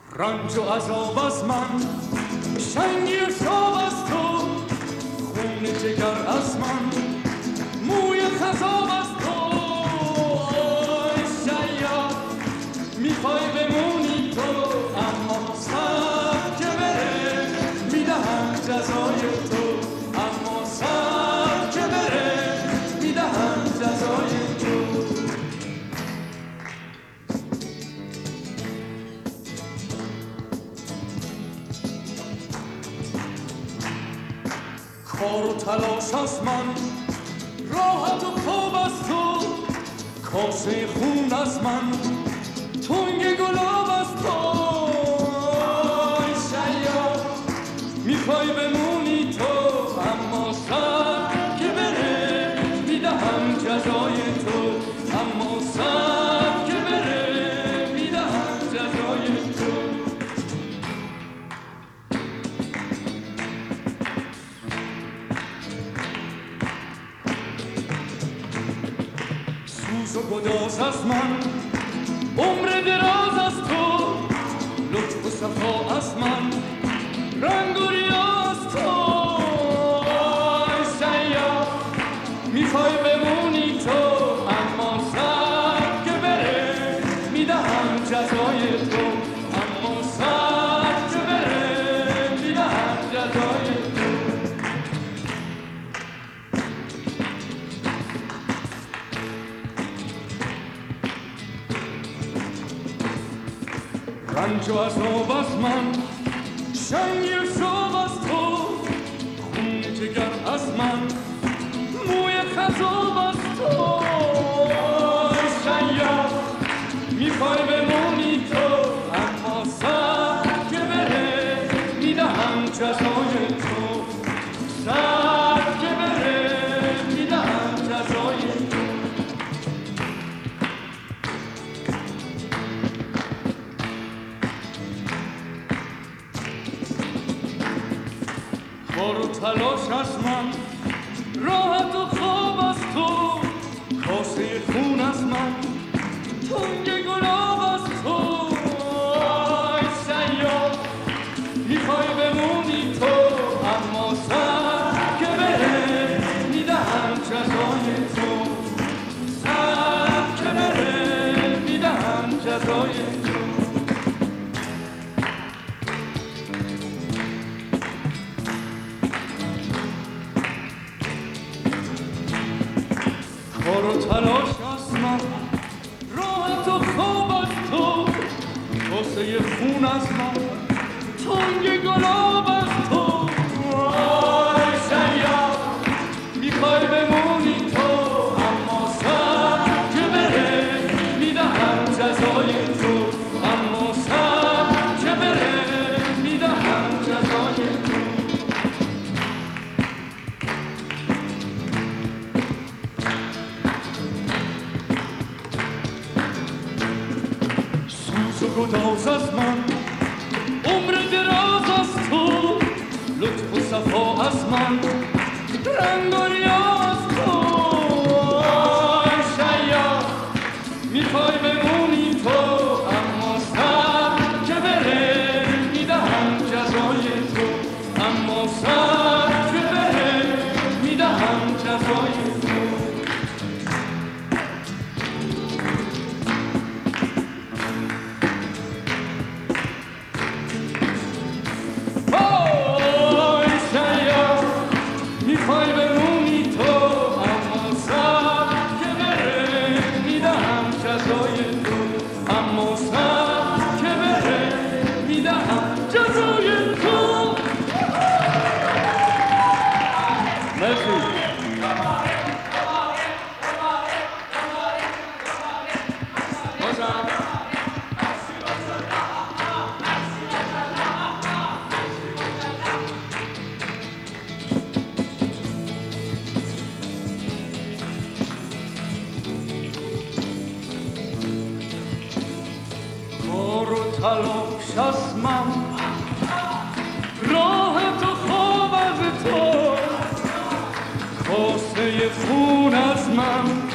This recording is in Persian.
رنج و عذاب از من، شنگی و شاب از تو، خون جگر از من، موی خضاب از تو. آی شیاد میخوای بمونی تو، اما سر که بره میدهم جزای تو، اما سر که بره میدهم جزای تو. کار و تلاش از من، راحت و خواب از تو، کاسه خون از من، تنگ گلاب از تو. ای شیاد میخوای بمونی تو، اما سر که بره میدهم جزای تو، اما سر که بره میدهم جزای تو. سوز و گداز از من، عمر دراز از تو، لطف و صفا از من، رنگ و ریاض تو. ای شیاد میخوای بمونی تو، اما سر که بره میدهم جزای تو، اما سر که بره میدهم جزای تو. رنج و عذاب از من، شنگی و شاب از تو، خون جگر از من، موی خضاب از تو. ای شیاد میخوای بمونی تو، اما سر که بره میدهم جزای تو، سر که بره میدهم جزای تو. کار و تلاش از من، راحت و خواب از تو، کاسه خون از من، تنگ گلاب از تو. ای شیاد میخوای بمونی تو، اما سر که بره میدهم جزای تو، سر که بره میدهم جزای تو. کار و تلاش از من، راحت و خواب از تو، کاسه خون از من، تنگ گلاب از تو. ای شیاد میخوای بمونی تو، اما سر که بره میدهم جزای تو، اما سر که بره میدهم جزای تو. سوز و گداز از من، عمر دراز از تو، لطف و صفا از من، رنگ و ریاض تو. ای شیاد میخوای بمونی تو، اما سر که بره میدهم جزای تو، اما سر که بره میدهم جزای تو. میخوای بمونی تو، اما سر که بره میدهم جزای تو، اما سر که بره میدهم جزای تو. مرسی. کار و تلاش از من، راحت و خواب از تو، کاسه خون از من،